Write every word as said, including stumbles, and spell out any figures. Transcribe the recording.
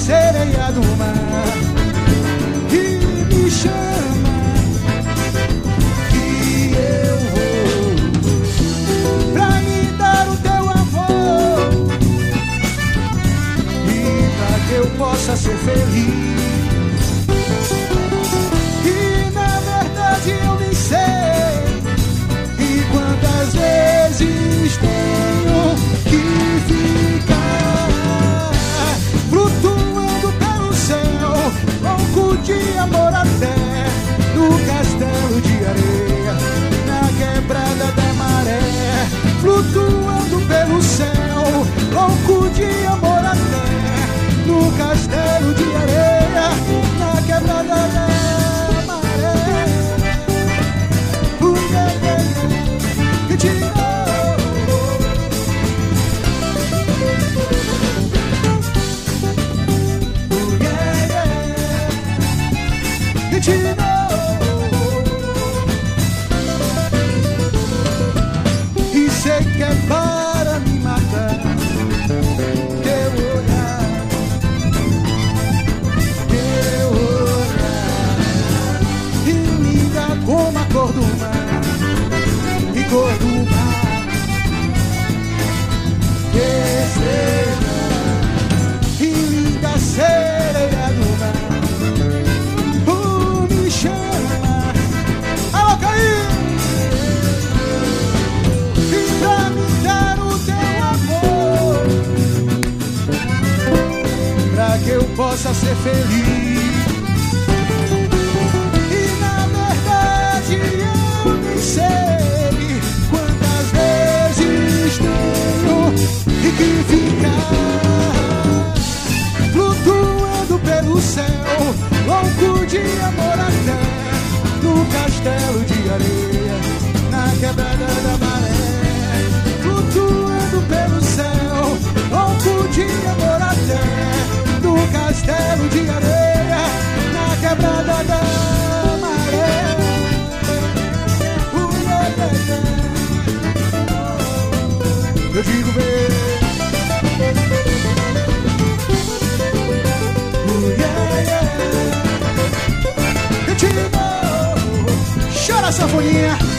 sereia do mar que me chama, que eu vou pra me dar o teu amor e pra que eu possa ser feliz. E na verdade eu nem sei e quantas vezes tenho que ficar flutuando pelo céu, louco de amor até no castelo de areia, na quebrada da maré. Flutuando pelo céu, louco de amor até no castelo de areia, na quebrada da maré. Uh, yeah, yeah, yeah. Que te e sei que é para me matar teu olhar, teu olhar e me dá como a cor do mar e cor do mar que seja e linda sereia do mar. Que eu possa ser feliz. E na verdade eu nem sei quantas vezes tenho e que ficar flutuando pelo céu, louco de amor até no castelo de areia, na quebrada da maré. Flutuando pelo céu, louco de amor até no castelo de areia, na quebrada da maré. Uh, yeah, yeah, yeah. Eu digo bem. Uh, yeah, yeah. Eu te dou. Chora, sanfoninha.